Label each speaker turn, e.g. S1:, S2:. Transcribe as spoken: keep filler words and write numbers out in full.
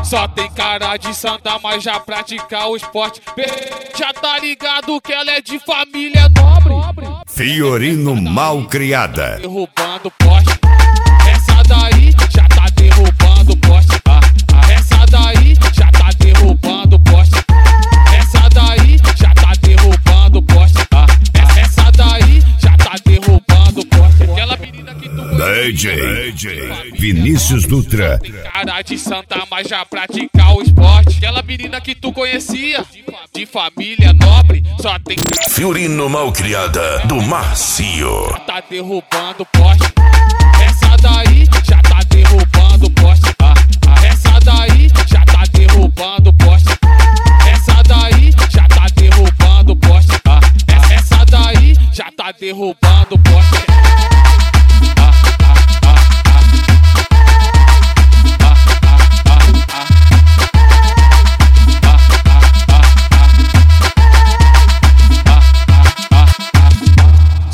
S1: Só tem cara de santa, mas já pratica o esporte. Já tá ligado que ela é de família nobre.
S2: Fiorino Malcriada.
S1: Derrubando poste. Essa daí já tá derrubando poste. Ah, ah, essa daí já tá derrubando poste. Essa daí já tá derrubando poste. Ah, essa daí já tá derrubando poste. Aquela menina que tu
S2: D J, D J Vinícius Dutra.
S1: Cara de santa, mas já pratica o esporte. Aquela menina que tu conhecia, de família nobre, só tem
S2: Fiorino Malcriada do Macio.
S1: tá derrubando poste.